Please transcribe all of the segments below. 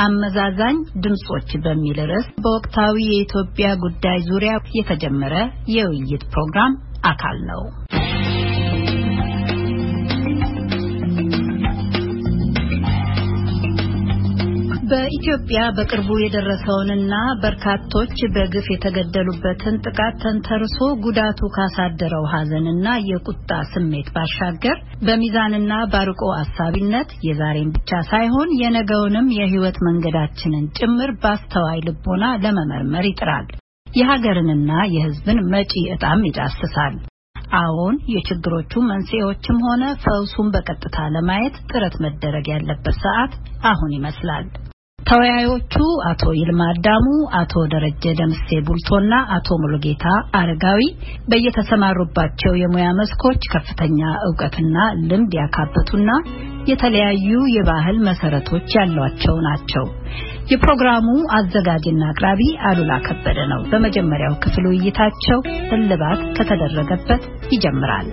አመዛዛኝ ድምጾች በሚል ርዕስ በወቅታዊ የኢትዮጵያ ጉዳይ ዙሪያ የተጀመረ የውይይት ፕሮግራም አካል ነው። በኢትዮጵያ በቅርቡ የደረሰውንና በርካቶች በግፍ የተገደሉበትን ጥቃት ተንተርሶ ጉዳቱ ካሳደረው ሐዘንና የቁጣ ስሜት ባሻገር በሚዛንና ባርቆ አሳቢነት የዛሬን ብቻ ሳይሆን የነገውንም የህይወት መንገዳችንን ጭምር ባስተዋይ ልቦና ለመመርመር ይጥራል። የሀገርንና የህዝብን መጪ ዕጣም ይዳስሳል። አሁን የችግሮቹ መንስኤዎችም ሆነ ፈውሱን በቀጥታ ለማየት ጥረት መደረግ ያለበት ሰዓት አሁን ይመስላል። ተወያዮቹ አቶ ይልማ አዳሙ፣ አቶ ደረጀ ደምሴ ቡልቶና አቶ ሙሉጌታ አረጋዊ በየተሰማሩባቸው የሙያ መስኮች ከፍተኛ ዕውቀትና ልምድ ያካበቱና የተለያዩ የባህል መሰረቶች ያሏቸው ናቸው። የፕሮግራሙ አዘጋጅና አቅራቢ አሉላ ከበደ ነው። በመጀመሪያው ክፍል ውይይታቸው እልባት ከተደረገበት ይጀምራል።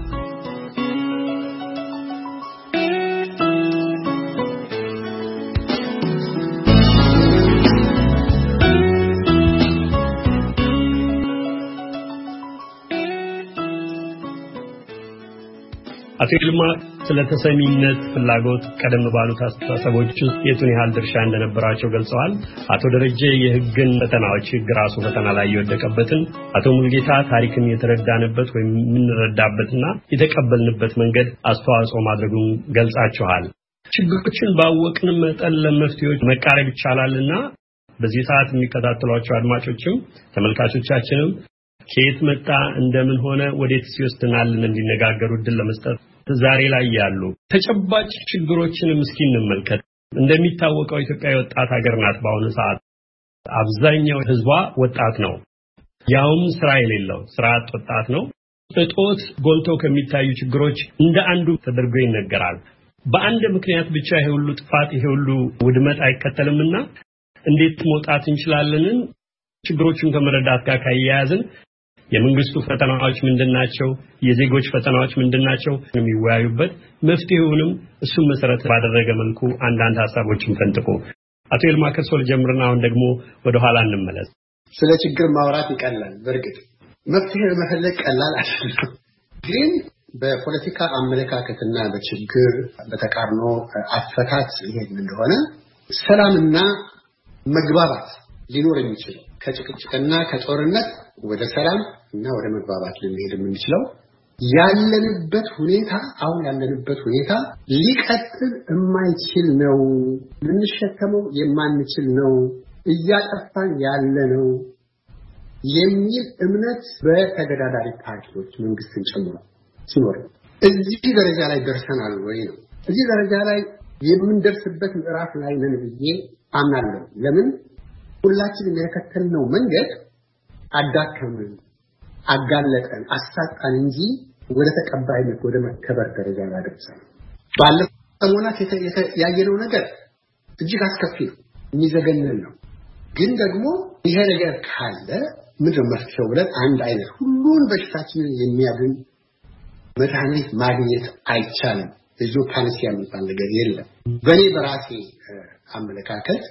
አቶ ይልማ ስለተሰሚነት ፍላጎት ቀደም ባሉት አስተሳሰቦች ውስጥ የቱን ያህል ድርሻ እንደነበራቸው ገልጸዋል። አቶ ደረጀ የህግን ፈተናዎች ራሱ ፈተና ላይ የወደቀበትን፣ አቶ ሙሉጌታ ታሪክን የተረዳንበት ወይም የምንረዳበትና የተቀበልንበት መንገድ አስተዋጽኦ ማድረጉን ገልጻችኋል። ችግሮችን ባወቅን መጠን ለመፍትሄዎች መቃረብ ይቻላልና በዚህ ሰዓት የሚከታተሏቸው አድማጮችም ተመልካቾቻችንም ከየት መጣ እንደምን ሆነ ወዴት ሲወስደናልን እንዲነጋገሩ እድል ለመስጠት ዛሬ ላይ ያሉ ተጨባጭ ችግሮችን ምስኪን እንመልከት። እንደሚታወቀው ኢትዮጵያ ወጣት ሀገር ናት። በአሁኑ ሰዓት አብዛኛው ህዝቧ ወጣት ነው። ያውም ስራ የሌለው ስራ አጥ ወጣት ነው። እጦት ጎልቶ ከሚታዩ ችግሮች እንደ አንዱ ተደርጎ ይነገራል። በአንድ ምክንያት ብቻ ይሄ ሁሉ ጥፋት ይሄ ሁሉ ውድመት አይከተልምና እንዴት መውጣት እንችላለን? ችግሮቹን ከመረዳት ጋር ካያያዝን የመንግስቱ ፈተናዎች ምንድናቸው? የዜጎች ፈተናዎች ምንድናቸው? የሚወያዩበት መፍትሄውንም እሱን መሰረት ባደረገ መልኩ አንዳንድ ሐሳቦችን ፈንጥቆ አቶ ይልማ ከሶል ጀምርና አሁን ደግሞ ወደ ኋላ እንመለስ። ስለ ችግር ማውራት ይቀላል። በርግጥ መፍትሄ መፈለግ ቀላል አይደለም። ግን በፖለቲካ አመለካከትና በችግር በተቃርኖ አፈታት ይሄን እንደሆነ ሰላምና መግባባት ሊኖር የሚችለው ከጭቅጭቅና ከጦርነት ወደ ሰላም እና ወደ መግባባት ልንሄድ የምንችለው ያለንበት ሁኔታ አሁን ያለንበት ሁኔታ ሊቀጥል የማይችል ነው፣ ልንሸከመው የማንችል ነው፣ እያጠፋን ያለ ነው የሚል እምነት በተገዳዳሪ ፓርቲዎች መንግስትን ጨምሮ ሲኖር እዚህ ደረጃ ላይ ደርሰናል ወይ ነው። እዚህ ደረጃ ላይ የምንደርስበት ምዕራፍ ላይ ነን ብዬ አምናለሁ። ለምን ሁላችንም የተከተልነው መንገድ አዳከመን፣ አጋለጠን፣ አሳጣን እንጂ ወደ ተቀባይነት ወደ መከበር ደረጃ ላይ ደርሰናል። ባለፈው ሰሞናት ያየነው ነገር እጅግ አስከፊ ነው፣ የሚዘገነን ነው። ግን ደግሞ ይሄ ነገር ካለ ምንድነው መፍትሄው ብለን አንድ አይነት ሁሉን በሽታችንን የሚያድን መድኃኒት ማግኘት አይቻልም። ብዙ ፓንሲያ የሚባል ነገር የለም። በእኔ በራሴ አመለካከት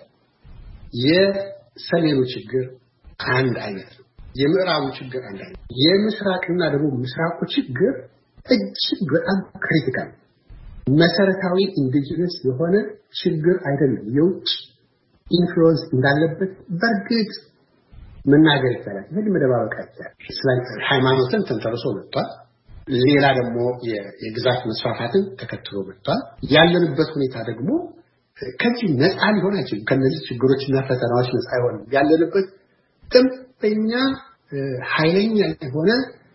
የሰሜኑ ችግር አንድ አይነት ነው፣ የምዕራቡ ችግር አንድ አይነት፣ የምስራቅና ደግሞ ምስራቁ ችግር እጅግ በጣም ክሪቲካል መሰረታዊ ኢንዲጂነስ የሆነ ችግር አይደለም። የውጭ ኢንፍሉዌንስ እንዳለበት በርግጥ መናገር ይቻላል። ይሄ መደባበቅ አይቻልም። እስላም ሃይማኖትን ተንተርሶ መጥቷል። ሌላ ደግሞ የግዛት መስፋፋትን ተከትሎ መጥቷል። ያለንበት ሁኔታ ደግሞ ከዚህ ነፃ ሊሆን አይችልም። ከነዚህ ችግሮችና ፈተናዎች ነፃ አይሆንም። ያለንበት ጥንተኛ ኃይለኛ የሆነ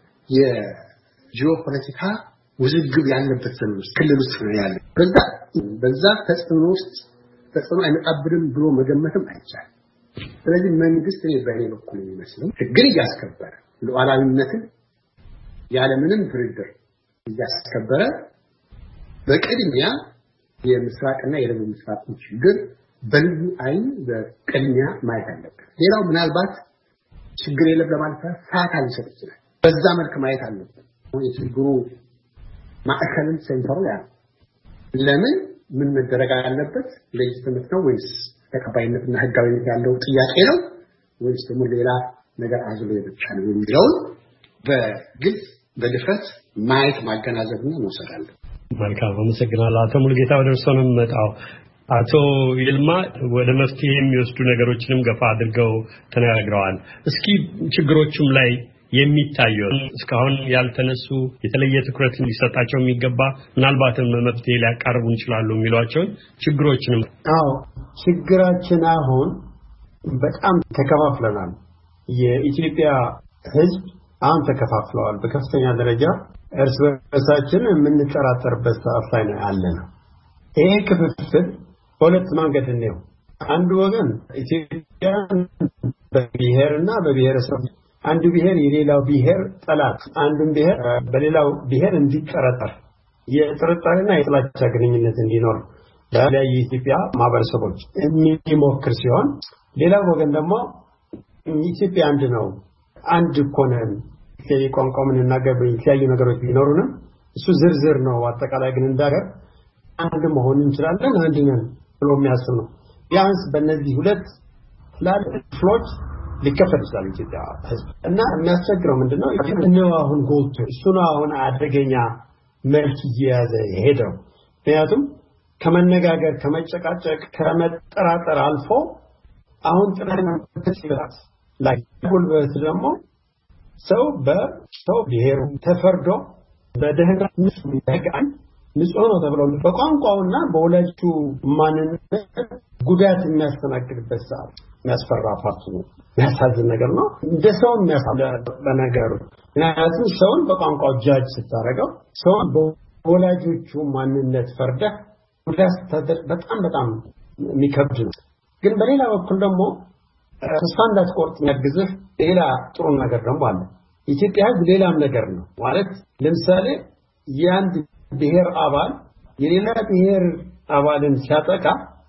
የጂኦፖለቲካ ውዝግብ ያለበት ዘመን ውስጥ ክልል ውስጥ ነው ያለው። በዛ ተጽዕኖ ውስጥ ተጽዕኖ አይመጣብንም ብሎ መገመትም አይቻልም። ስለዚህ መንግስት በእኔ በኩል የሚመስለው ህግን እያስከበረ ሉዓላዊነትን ያለምንም ድርድር እያስከበረ በቅድሚያ የምስራቅና የደቡብ ምስራቅ ችግር በልዩ አይን በቅድሚያ ማየት አለበት። ሌላው ምናልባት ችግር የለም ለማለት ፋታ ሊሰጥ ይችላል። በዛ መልክ ማየት አለበት። የችግሩ ማዕከልን ሴንተሩ ያ ለምን ምን መደረግ አለበት ለይተመት ነው ወይስ ተቀባይነትና ህጋዊነት ያለው ጥያቄ ነው ወይስ ደግሞ ሌላ ነገር አዝሎ ብቻ ነው የሚለው በግልጽ በድፍረት ማየት ማገናዘብና መውሰድ አለ። መልካም አመሰግናለሁ። አቶ ሙሉጌታ ወደ እርስዎ ነው የምመጣው። አቶ ይልማ ወደ መፍትሄ የሚወስዱ ነገሮችንም ገፋ አድርገው ተናግረዋል። እስኪ ችግሮቹም ላይ የሚታየው እስካሁን ያልተነሱ የተለየ ትኩረት ሊሰጣቸው የሚገባ ምናልባትም መፍትሄ ሊያቀርቡ እንችላሉ የሚሏቸው ችግሮችንም ችግራችን አሁን በጣም ተከፋፍለናል። የኢትዮጵያ ህዝብ አሁን ተከፋፍለዋል በከፍተኛ ደረጃ እርስ በርሳችን የምንጠራጠርበት ሰዓት ላይ ነው ያለነው። ይሄ ክፍፍል በሁለት መንገድ ነው። አንዱ ወገን ኢትዮጵያ በብሔርና በብሔረሰብ አንዱ ብሔር የሌላው ብሔር ጠላት አንዱን ብሔር በሌላው ብሔር እንዲጠራጠር የጥርጣሬና የጥላቻ ግንኙነት እንዲኖር ለላይ የኢትዮጵያ ማህበረሰቦች የሚሞክር ሲሆን ሌላው ወገን ደግሞ ኢትዮጵያ አንድ ነው አንድ ኮነን የቋንቋውን እናገር የተለያዩ ነገሮች ቢኖሩንም እሱ ዝርዝር ነው አጠቃላይ ግን እንዳገር አንድ መሆን እንችላለን አንድ ነን ብሎ የሚያስብ ነው። ቢያንስ በእነዚህ ሁለት ፍሎች ሊከፈል ይችላል ኢትዮጵያ ህዝብ እና የሚያስቸግረው ምንድነው ነው አሁን ጎልቶ እሱ ነው አሁን አደገኛ መልክ እየያዘ ሄደው ምክንያቱም ከመነጋገር ከመጨቃጨቅ ከመጠራጠር አልፎ አሁን ጥናት ላይ ጉልበት ደግሞ ሰው በሰው ብሔር ተፈርዶ በደህንነት ይተጋል ንጹህ ነው ተብሎ በቋንቋውና በወላጁ ማንነት ጉዳት የሚያስተናግድበት ሰዓት የሚያስፈራ ፓርት ነው። የሚያሳዝን ነገር ነው። እንደ ሰው የሚያሳዝን በነገሩ ምክንያቱም ሰውን በቋንቋው ጃጅ ስታረገው ሰውን በወላጆቹ ማንነት ፈርደህ ጉዳት በጣም የሚከብድ ነው። ግን በሌላ በኩል ደግሞ ተስፋ እንዳትቆርጥ የሚያግዝህ ሌላ ጥሩ ነገር ደግሞ አለ። ኢትዮጵያ ህዝብ ሌላም ነገር ነው ማለት ለምሳሌ የአንድ ብሔር አባል የሌላ ብሔር አባልን ሲያጠቃ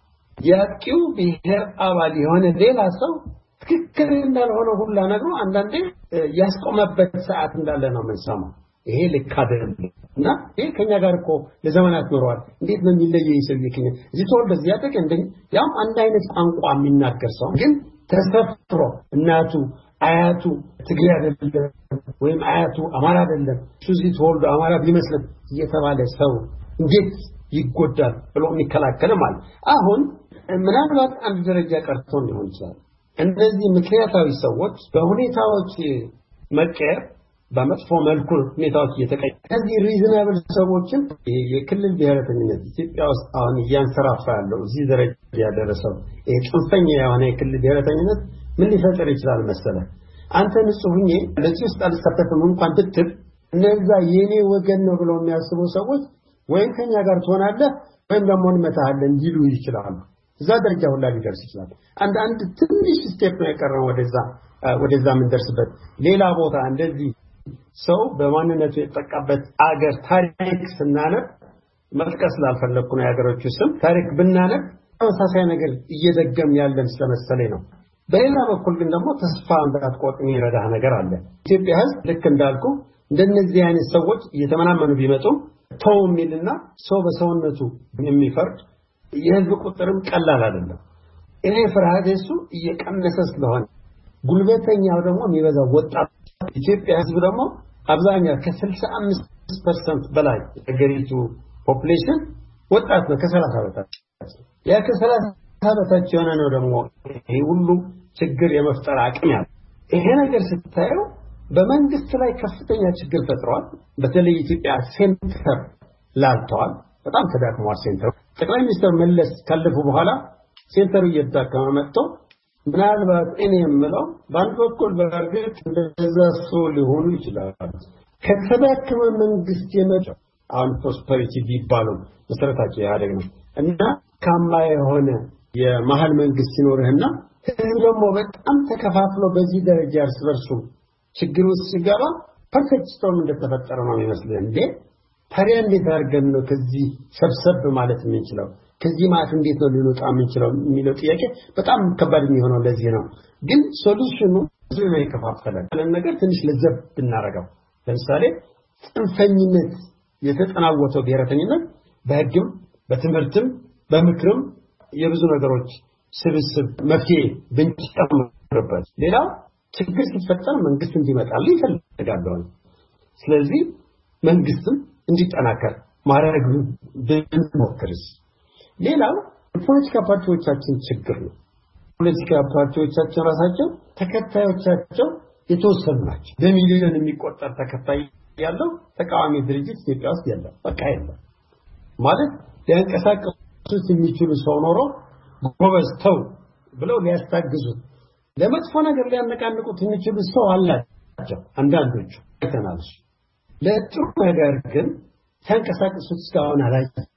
ያጥቂው ብሔር አባል የሆነ ሌላ ሰው ትክክል እንዳልሆነ ሁላ ነገር አንዳንዴ ያስቆመበት ሰዓት እንዳለ ነው የምንሰማው። ይሄ ልክ አይደለም እና ይሄ ከኛ ጋር እኮ ለዘመናት ኖሯል። እንዴት ነው የሚለየው ይሰልከኝ እዚህ ተወልደ ያጠቀ እንደኝ ያም አንድ አይነት ቋንቋ የሚናገር ሰው ግን ተሰፍሮ እናቱ አያቱ ትግሬ አይደለም ወይም አያቱ አማራ አይደለም እዚህ ተወልዶ አማራ ቢመስል እየተባለ ሰው እንዴት ይጎዳል ብሎ የሚከላከል ማለት አሁን ምናልባት አንድ ደረጃ ቀርቶ ሊሆን ይችላል። እንደዚህ ምክንያታዊ ሰዎች በሁኔታዎች መቀየር በመጥፎ መልኩ ሁኔታዎች እየተቀየሩ ከዚህ ሪዝናብል ሰዎችን የክልል ብሔረተኝነት ኢትዮጵያ ውስጥ አሁን እያንሰራፋ ያለው እዚህ ደረጃ ያደረሰው ጽንፈኛ የሆነ የክልል ብሔረተኝነት ምን ሊፈጠር ይችላል መሰለህ? አንተ ንጹህኝ ለዚህ ውስጥ አልተሳተፍም እንኳን ብትል እነዛ የኔ ወገን ነው ብለው የሚያስቡ ሰዎች ወይም ከኛ ጋር ትሆናለህ ወይም ደግሞ እንመታለን ሊሉ ይችላሉ። እዛ ደረጃ ሁላ ሊደርስ ይችላል። አንድ ትንሽ ስቴፕ ነው የቀረው ወደዛ ምን ደርስበት ሌላ ቦታ እንደዚህ ሰው በማንነቱ የተጠቃበት አገር ታሪክ ስናነብ መጥቀስ ላልፈለኩ ነው ያገሮቹ ስም ታሪክ ብናነብ ተመሳሳይ ነገር እየደገም ያለን ስለመሰለኝ ነው። በሌላ በኩል ግን ደግሞ ተስፋ እንዳትቆርጥ የሚረዳ ነገር አለ። ኢትዮጵያ ህዝብ ልክ እንዳልኩ እንደነዚህ አይነት ሰዎች እየተመናመኑ ቢመጡ ተው የሚልና ሰው በሰውነቱ የሚፈርድ የህዝብ ቁጥርም ቀላል አይደለም። ይሄ ፍርሃት እሱ እየቀነሰ ስለሆነ ጉልበተኛው ደግሞ የሚበዛው ወጣት ኢትዮጵያ ህዝብ ደግሞ አብዛኛው ከ65% በላይ የሀገሪቱ ፖፑሌሽን ወጣት ነው ከ30 በታች ያ ከ30 በታች የሆነ ነው ደግሞ ይሄ ሁሉ ችግር የመፍጠር አቅም ያለው ይሄ ነገር ስታየው በመንግስት ላይ ከፍተኛ ችግር ፈጥሯል። በተለይ ኢትዮጵያ ሴንተር ላልተዋል በጣም ተዳክሟል። ሴንተር ጠቅላይ ሚኒስትር መለስ ካለፉ በኋላ ሴንተሩ እየተዳከመ መጥቶ ምናልባት እኔ የምለው በአንድ በኩል በእርግጥ እንደዛ ሰው ሊሆኑ ይችላል። ከተዳከመ መንግስት የመጣው አሁን ፕሮስፐሪቲ ቢባሉ መሰረታቸው ያደግ ነው እና ካማ የሆነ የመሃል መንግስት ሲኖርህና ደግሞ በጣም ተከፋፍሎ በዚህ ደረጃ እርስ በርሱ ችግር ውስጥ ሲገባ ፐርፌክት ስቶርም እንደተፈጠረ ነው የሚመስለው። እንዴ ታዲያ እንዴት አድርገን ነው ከዚህ ሰብሰብ ማለት የምንችለው? ከዚህ ማለት እንዴት ነው ሊወጣ የምንችለው የሚለው ጥያቄ በጣም ከባድ የሚሆነው ለዚህ ነው። ግን ሶሉሽኑ ብዙ ነው የከፋፈለ ነገር ትንሽ ለዘብ ብናረጋው ለምሳሌ ጽንፈኝነት የተጠናወተው ብሔረተኝነት በህግም በትምህርትም በምክርም የብዙ ነገሮች ስብስብ መፍትሄ ብንጨምርበት ሌላው ችግር ሲፈጠር መንግስት እንዲመጣል ይፈልጋሉ። ስለዚህ መንግስትም እንዲጠናከር ማድረግ ብንሞክርስ ሌላው ፖለቲካ ፓርቲዎቻችን ችግር ነው። ፖለቲካ ፓርቲዎቻችን ራሳቸው ተከታዮቻቸው የተወሰኑ ናቸው። በሚሊዮን የሚቆጠር ተከታይ ያለው ተቃዋሚ ድርጅት ኢትዮጵያ ውስጥ የለም። በቃ የለም ማለት ሊያንቀሳቅሱት የሚችሉ ሰው ኖሮ ጎበዝ ተው ብለው ሊያስታግዙት ለመጥፎ ነገር ሊያነቃንቁት የሚችሉ ሰው አላቸው አንዳንዶቹ ተናልሽ ለጥሩ ነገር ግን ተንቀሳቅሱት እስካሁን አላየንም።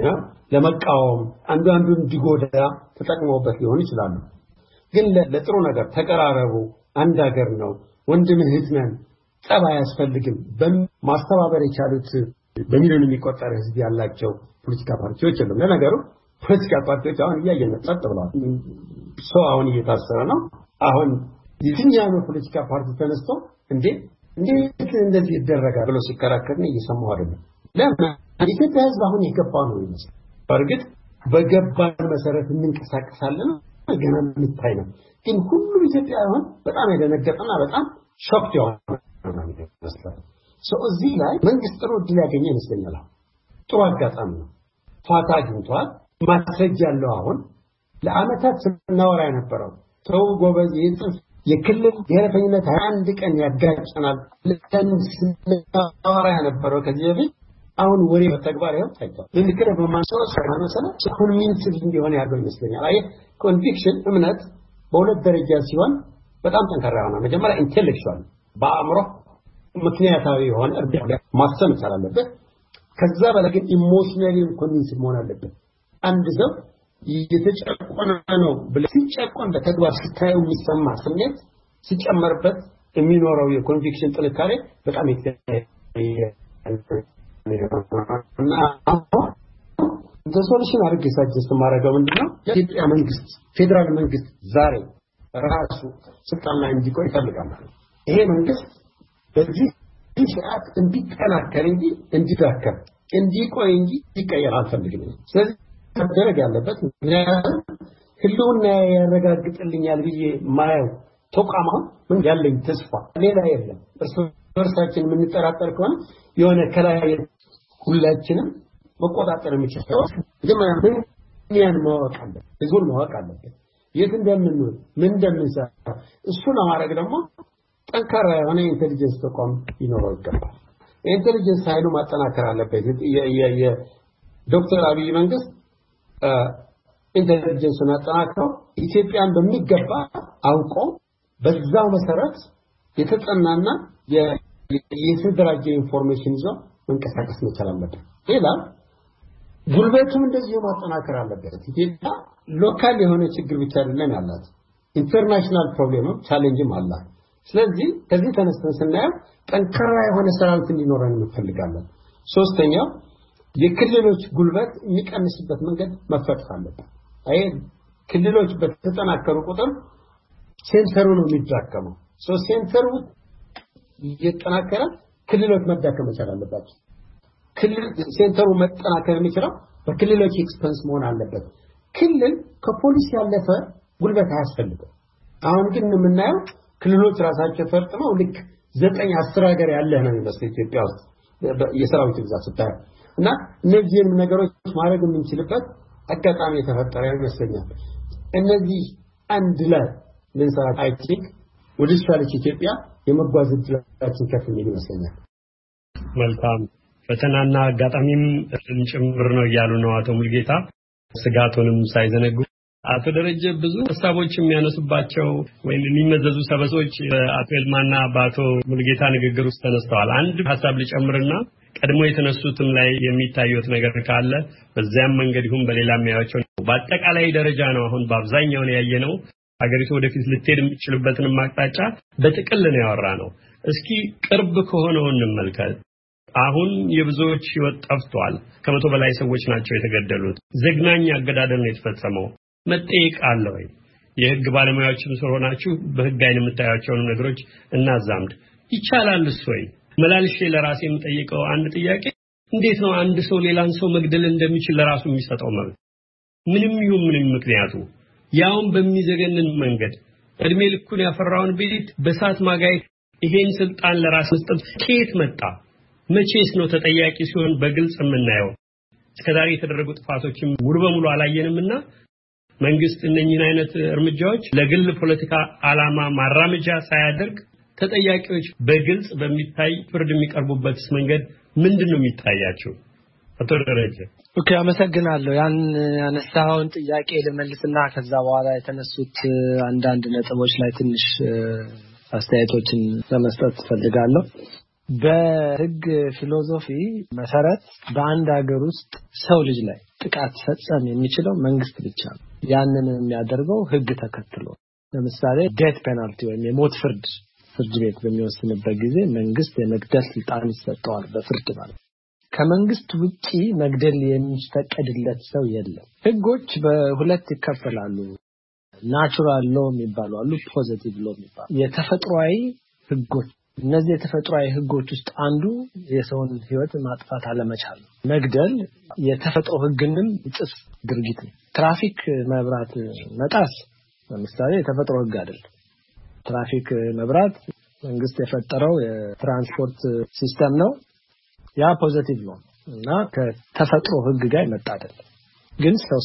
ለመቃወም አንዱ እንዲጎዳ ተጠቅመውበት ሊሆን ይችላል። ግን ለጥሩ ነገር ተቀራረቡ፣ አንድ ሀገር ነው፣ ወንድም እህት ነን፣ ጸብ አያስፈልግም በማስተባበር የቻሉት በሚሊዮን የሚቆጠር ህዝብ ያላቸው ፖለቲካ ፓርቲዎች የለም። ለነገሩ ፖለቲካ ፓርቲዎች አሁን እያየን ጸጥ ብለዋል። ሰው አሁን እየታሰረ ነው። አሁን የትኛው ፖለቲካ ፓርቲ ተነስቶ እንዴት እንደዚህ ይደረጋል ብሎ ሲከራከር ነው እየሰማሁ አይደለም። ለምን ኢትዮጵያ ህዝብ አሁን የገባው ነው ይመስል በእርግጥ በገባን መሰረት እንንቀሳቀሳለን ገና የሚታይ ነው። ግን ሁሉም ኢትዮጵያውያን በጣም የደነገጠና በጣም ሾክ የሆነ ነው ይመስላል። እዚህ ላይ መንግስት ጥሩ እድል ያገኘ ይመስለኛል። ጥሩ አጋጣሚ ነው። ፋታ አግኝቷል። ማስረጃ ያለው አሁን ለአመታት ስናወራ የነበረው ሰው ጎበዝ የጽፍ የክልል የረፈኝነት 21 ቀን ያጋጭናል ለተንስናወራ የነበረው ከዚህ በፊት አሁን ወሬ በተግባር ያው ታይቷል። ለምክረ በማንሰው ሰራመሰለ ኮንቪንስድ እንዲሆን ያለው ይመስለኛል። አይ ኮንቪክሽን እምነት በሁለት ደረጃ ሲሆን በጣም ጠንካራ ነው። መጀመሪያ ኢንተሌክቹዋል በአእምሮ ምክንያታዊ የሆነ እርዳታ ማሰብ ይቻላልበት። ከዛ በላይ ግን ኢሞሽናሊ ኮንቪንስ መሆን አለበት። አንድ ሰው የተጨቆነ ነው ብለህ ሲጨቆን በተግባር ሲታየው የሚሰማ ስሜት ሲጨመርበት የሚኖረው የኮንቪክሽን ጥንካሬ በጣም የተለየ እና ሶሉሽን አድርጌ ሳጀስት ማድረገው ምንድነው የኢትዮጵያ መንግስት ፌደራል መንግስት ዛሬ ራሱ ስልጣን ላይ እንዲቆይ ይፈልጋል። ይሄ መንግስት በዚህ ስርዓት እንዲጠናከር እንጂ እንዲዳከም እንዲቆይ እንጂ ይቀየር አልፈልግም። ስለዚህ መደረግ ያለበት ህልውና ያረጋግጥልኛል ብዬ ማየው ተቋም ምን ያለኝ ተስፋ ሌላ የለም። እርሳችን የምንጠራጠር ከሆነ የሆነ ከላይ ሁላችንም መቆጣጠር የሚችለው ያን ማወቅ አለበት። ህዝቡን ማወቅ አለበት። የት እንደምንኖር ምን እንደምንሰራ እሱ ለማድረግ ደግሞ ጠንካራ የሆነ ኢንተሊጀንስ ተቋም ይኖረው ይገባል። ኢንተሊጀንስ ኃይሉ ማጠናከር አለበት። የዶክተር አብይ መንግስት ኢንተሊጀንስን አጠናክረው ኢትዮጵያን በሚገባ አውቆ በዛው መሰረት የተጠናና የተደራጀ ኢንፎርሜሽን ይዞ መንቀሳቀስ መቻል አለበት። ሌላ ጉልበቱም እንደዚሁ ማጠናከር አለበት። ኢትዮጵያ ሎካል የሆነ ችግር ብቻ አይደለም ያላት፣ ኢንተርናሽናል ፕሮብሌም ቻሌንጅም አላት። ስለዚህ ከዚህ ተነስተን ስናየው ጠንካራ የሆነ ሰራዊት እንዲኖረን እንፈልጋለን። ሶስተኛው የክልሎች ጉልበት የሚቀንስበት መንገድ መፈጠር አለበት። አይ ክልሎች በተጠናከሩ ቁጥር ሴንተሩ ነው የሚዳከመው። ሴንተሩ እየተጠናከረ ክልሎች መዳከም መቻል አለባቸው። ክልል ሴንተሩ መጠናከር የሚችለው በክልሎች ኤክስፐንስ መሆን አለበት። ክልል ከፖሊስ ያለፈ ጉልበት አያስፈልግም። አሁን ግን የምናየው ክልሎች ራሳቸው ፈርጥመው ልክ 9-10 ሀገር ያለ ነው የሚመስለው ኢትዮጵያ ውስጥ የሰራዊት ብዛት ስታይ እና እነዚህን ነገሮች ማድረግ የምንችልበት አጋጣሚ የተፈጠረ ይመስለኛል። እነዚህ አንድ ላይ ልንሰራ አይችል ወደ ሻለች ኢትዮጵያ የመጓዝ እድላችን ከፍ የሚል ይመስለኛል። መልካም ፈተናና አጋጣሚም ጭምር ነው እያሉ ነው አቶ ሙልጌታ ስጋቱንም ሳይዘነጉ። አቶ ደረጀ ብዙ ሐሳቦች የሚያነሱባቸው ወይም የሚመዘዙ ሰበሶች በአቶ ኤልማና በአቶ ሙልጌታ ንግግር ውስጥ ተነስተዋል። አንድ ሐሳብ ልጨምርና ቀድሞ የተነሱትም ላይ የሚታዩት ነገር ካለ በዚያም መንገድ ይሁን በሌላ የሚያዩቸው በአጠቃላይ ደረጃ ነው አሁን በአብዛኛው ነው ያየነው። ሀገሪቱ ወደፊት ልትሄድ የምትችልበትን ማቅጣጫ በጥቅል ነው ያወራነው። እስኪ ቅርብ ከሆነው እንመልከት። አሁን የብዙዎች ህይወት ጠፍቷል። ከመቶ በላይ ሰዎች ናቸው የተገደሉት። ዘግናኝ አገዳደል ነው የተፈጸመው። መጠየቅ አለ ወይ? የህግ ባለሙያዎችም ስለሆናችሁ በህግ አይን የምታያቸውን ነገሮች እናዛምድ። ይቻላልስ ወይ? መላልሼ ለራሴ የምጠይቀው አንድ ጥያቄ እንዴት ነው አንድ ሰው ሌላን ሰው መግደል እንደሚችል ለራሱ የሚሰጠው መብት? ምንም ይሁን ምንም ምክንያቱ ያውን በሚዘገንን መንገድ እድሜ ልኩን ያፈራውን ቤት በሳት ማጋየት ይሄን ስልጣን ለራስ መስጠት ከየት መጣ? መቼስ ነው ተጠያቂ ሲሆን በግልጽ የምናየው? እስከዛሬ የተደረጉ ጥፋቶችን ሙሉ በሙሉ አላየንምና መንግስት እነኚህን አይነት እርምጃዎች ለግል ፖለቲካ ዓላማ ማራመጃ ሳያደርግ ተጠያቂዎች በግልጽ በሚታይ ፍርድ የሚቀርቡበት መንገድ ምንድነው የሚታያቸው? አቶ ደረጀ ኦኬ፣ አመሰግናለሁ። ያን ያነሳውን ጥያቄ ልመልስና ከዛ በኋላ የተነሱት አንዳንድ ነጥቦች ላይ ትንሽ አስተያየቶችን ለመስጠት ፈልጋለሁ። በህግ ፊሎሶፊ መሰረት በአንድ ሀገር ውስጥ ሰው ልጅ ላይ ጥቃት ፈጸም የሚችለው መንግስት ብቻ ነው። ያንን የሚያደርገው ህግ ተከትሎ ለምሳሌ ዴት ፔናልቲ ወይም የሞት ፍርድ ቤት በሚወስንበት ጊዜ መንግስት የመግደል ስልጣን ይሰጠዋል በፍርድ ማለት። ከመንግስት ውጪ መግደል የሚፈቀድለት ሰው የለም። ህጎች በሁለት ይከፈላሉ። ናቹራል ሎ የሚባሉ አሉ፣ ፖዚቲቭ ሎ የሚባሉ የተፈጥሯዊ ህጎች። እነዚህ የተፈጥሯዊ ህጎች ውስጥ አንዱ የሰውን ህይወት ማጥፋት አለመቻል ነው። መግደል የተፈጥሮ ህግንም ጥስ ድርጊት ነው። ትራፊክ መብራት መጣስ ለምሳሌ የተፈጥሮ ህግ አይደለም። ትራፊክ መብራት መንግስት የፈጠረው የትራንስፖርት ሲስተም ነው። ያ ፖዚቲቭ ነው እና ከተፈጥሮ ህግ ጋር መጣ አይደለም። ግን ሰው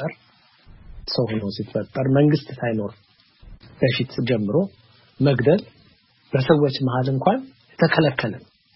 ሲፈጠር መንግስት ሳይኖር በፊት ጀምሮ መግደል በሰዎች መሃል እንኳን የተከለከለ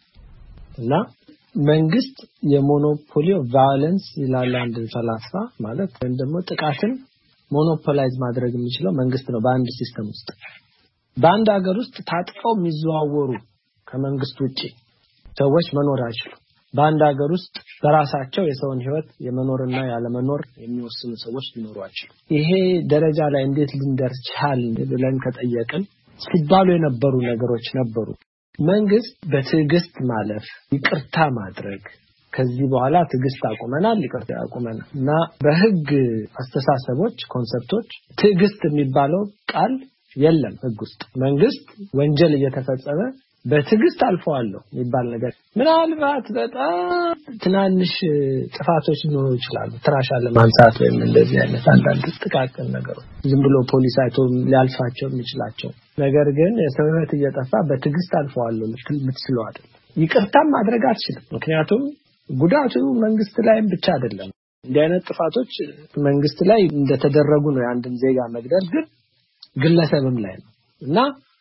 እና መንግስት የሞኖፖሊ ኦፍ ቫዮለንስ ይላል አንድ ፈላስፋ ማለት ወይም ደግሞ ጥቃትን ሞኖፖላይዝ ማድረግ የሚችለው መንግስት ነው። በአንድ ሲስተም ውስጥ በአንድ ሀገር ውስጥ ታጥቀው የሚዘዋወሩ ከመንግስት ውጪ ሰዎች መኖር አይችሉም። በአንድ ሀገር ውስጥ በራሳቸው የሰውን ህይወት የመኖርና ያለመኖር የሚወስኑ ሰዎች ሊኖሩ አይችሉም። ይሄ ደረጃ ላይ እንዴት ልንደርስ ቻልን ብለን ከጠየቅን ሲባሉ የነበሩ ነገሮች ነበሩ። መንግስት በትዕግስት ማለፍ፣ ይቅርታ ማድረግ፣ ከዚህ በኋላ ትዕግስት አቁመናል፣ ይቅርታ አቁመናል እና በህግ አስተሳሰቦች ኮንሰፕቶች ትዕግስት የሚባለው ቃል የለም ህግ ውስጥ። መንግስት ወንጀል እየተፈጸመ በትዕግስት አልፈዋለሁ የሚባል ነገር ምናልባት በጣም ትናንሽ ጥፋቶች ሊኖሩ ይችላሉ። ትራሻ ለማንሳት ወይም እንደዚህ አይነት አንዳንድ ጥቃቅን ነገሮች ዝም ብሎ ፖሊስ አይቶ ሊያልፋቸው የሚችላቸው ነገር ግን የሰው ህይወት እየጠፋ በትዕግስት አልፈዋለሁ የምትስለው አይደለም። ይቅርታም ማድረግ አትችልም። ምክንያቱም ጉዳቱ መንግስት ላይም ብቻ አይደለም። እንዲህ አይነት ጥፋቶች መንግስት ላይ እንደተደረጉ ነው የአንድን ዜጋ መግደል፣ ግን ግለሰብም ላይ ነው እና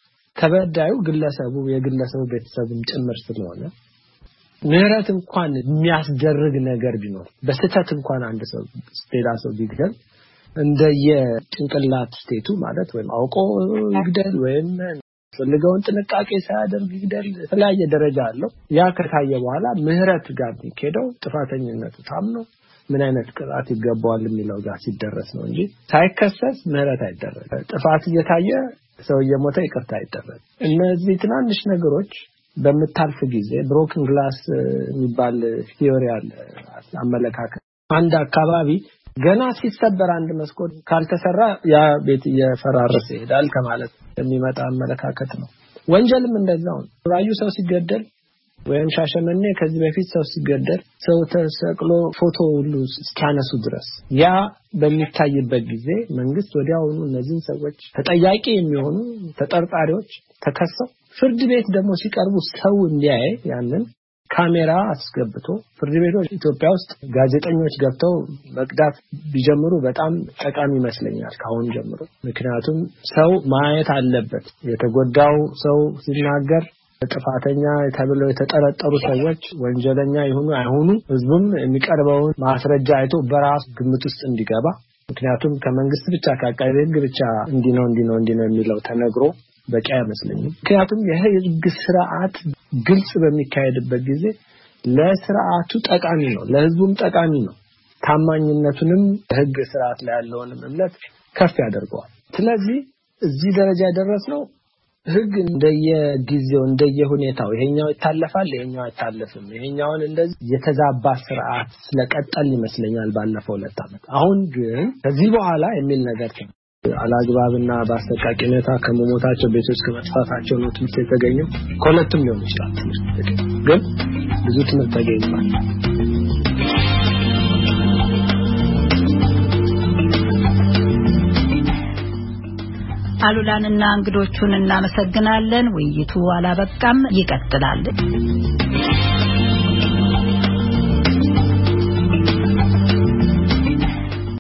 ተበዳዩ ግለሰቡ የግለሰቡ ቤተሰብም ጭምር ስለሆነ ምህረት እንኳን የሚያስደርግ ነገር ቢኖር በስተት እንኳን አንድ ሰው ሌላ ሰው ቢገል እንደየ ጭንቅላት ስቴቱ ማለት ወይም አውቆ ይግደል ወይም ፈልገውን ጥንቃቄ ሳያደርግ ይግደል የተለያየ ደረጃ አለው። ያ ከታየ በኋላ ምህረት ጋር ቢሄደው ጥፋተኝነቱ ታምኖ ምን አይነት ቅጣት ይገባዋል የሚለው ጋር ሲደረስ ነው እንጂ ሳይከሰስ ምህረት አይደረግም። ጥፋት እየታየ ሰው የሞተ ይቅርታ አይደረግ። እነዚህ ትናንሽ ነገሮች በመታልፍ ጊዜ ብሮክን ግላስ የሚባል ቲዮሪ አለ አመለካከት። አንድ አካባቢ ገና ሲሰበር አንድ መስኮት ካልተሰራ ያ ቤት እየፈራረሰ ይሄዳል ከማለት የሚመጣ አመለካከት ነው። ወንጀልም እንደዛው ነው። ራዩ ሰው ሲገደል ወይም ሻሸመኔ ከዚህ በፊት ሰው ሲገደል ሰው ተሰቅሎ ፎቶ ሁሉ እስኪያነሱ ድረስ ያ በሚታይበት ጊዜ መንግስት ወዲያውኑ እነዚህን ሰዎች ተጠያቂ የሚሆኑ ተጠርጣሪዎች ተከሰው ፍርድ ቤት ደግሞ ሲቀርቡ ሰው እንዲያይ ያንን ካሜራ አስገብቶ ፍርድ ቤቶች ኢትዮጵያ ውስጥ ጋዜጠኞች ገብተው መቅዳት ቢጀምሩ በጣም ጠቃሚ ይመስለኛል ካሁን ጀምሮ። ምክንያቱም ሰው ማየት አለበት። የተጎዳው ሰው ሲናገር ጥፋተኛ ተብለው የተጠረጠሩ ሰዎች ወንጀለኛ ይሁኑ አይሁኑ ህዝቡም የሚቀርበውን ማስረጃ አይቶ በራስ ግምት ውስጥ እንዲገባ። ምክንያቱም ከመንግስት ብቻ ከአቃቤ ህግ ብቻ እንዲህ ነው የሚለው ተነግሮ በቂ አይመስለኝም። ምክንያቱም የህግ ስርዓት ግልጽ በሚካሄድበት ጊዜ ለስርዓቱ ጠቃሚ ነው፣ ለህዝቡም ጠቃሚ ነው። ታማኝነቱንም ህግ ስርዓት ላይ ያለውን እምነት ከፍ ያደርገዋል። ስለዚህ እዚህ ደረጃ ያደረስነው ህግ እንደየጊዜው እንደየሁኔታው ይሄኛው ይታለፋል፣ ይሄኛው አይታለፍም፣ ይሄኛውን እንደዚህ የተዛባ ስርዓት ስለቀጠል ይመስለኛል ባለፈው 2 ዓመት። አሁን ግን ከዚህ በኋላ የሚል ነገር አላግባብና በአሰቃቂ ሁኔታ ከመሞታቸው ቤቶች ከመጥፋታቸው ነው ትምህርት የተገኘው። ከሁለቱም ሊሆን ይችላል። ግን ብዙ ትምህርት ተገኝቷል። አሉላንና እንግዶቹን እናመሰግናለን። ውይይቱ አላበቃም፣ ይቀጥላል።